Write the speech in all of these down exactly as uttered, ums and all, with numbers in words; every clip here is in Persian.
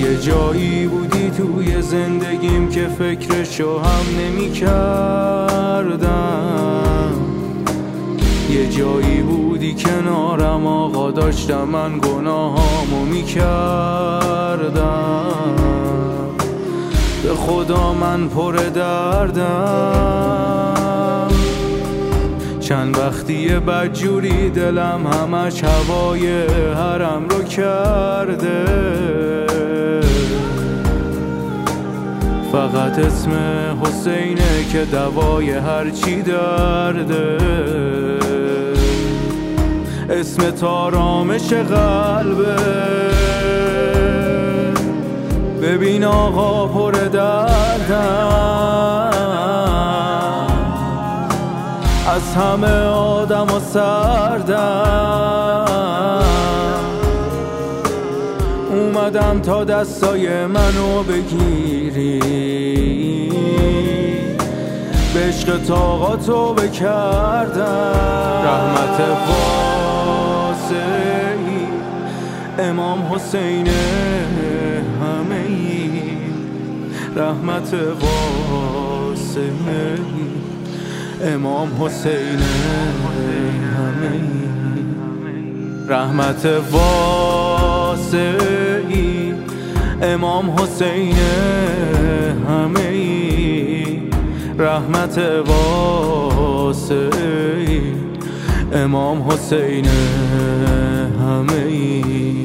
یه جایی بودی توی زندگیم که فکرشو هم نمی کردم، یه جایی بودی کنارم آقا، داشتم من گناهامو می کردم. به خدا من پر دردم، چند وقتیه بدجوری دلم همش هوای حرم رو کرده. فقط اسم حسینه که دوای هرچی درده، اسم آرامش قلبه. ببین آقا پر دردم، از همه آدم و سردم، اومدم تا دستای منو بگیری، به عشق طاقاتو بکردم. رحمت واسعی امام حسین همه ای، رحمت واسعی امام حسین همه ای، رحمت واسعی امام حسین همه ای، رحمت واسعی امام حسین همه ای.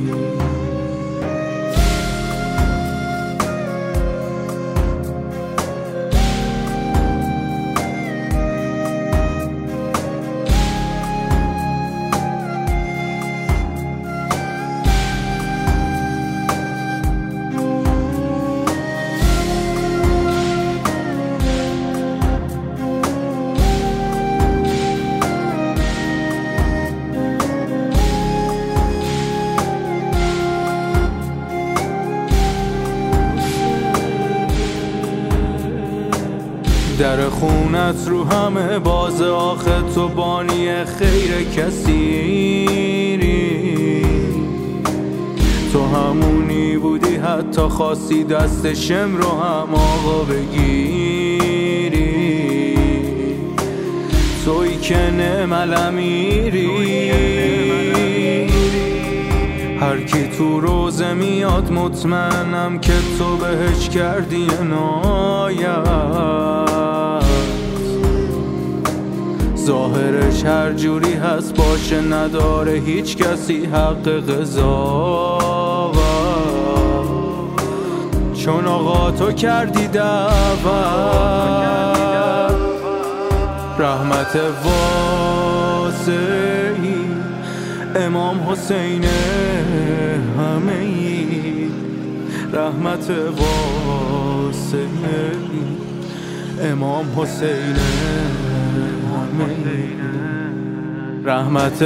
در خونت رو همه باز، آخه تو بانی خیر کثیری، تو همونی بودی حتی خواستی دست شم رو هم آقا بگیری، تویی که نعم الامیری. هر کی تو روزه میاد مطمئنم که تو بهش کردی عنایت، ظاهرش هر جوری هست باشه نداره هیچ کسی حق قضاوت، چون آقا تو کردی دعوت. رحمت واسعی امام حسین همه ای، رحمت واسعی امام حسین همه ای، رحمت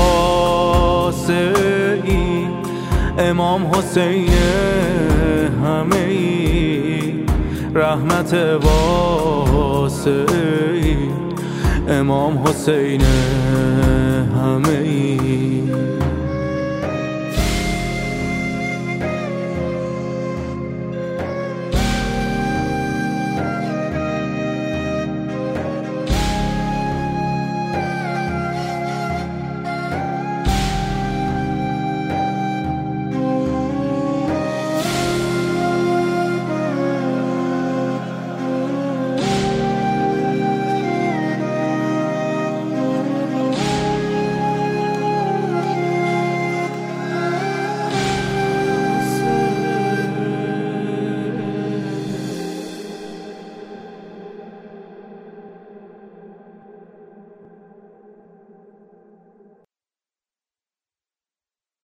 واسعی امام حسین همه ای، رحمت واسعی امام حسین همه ای.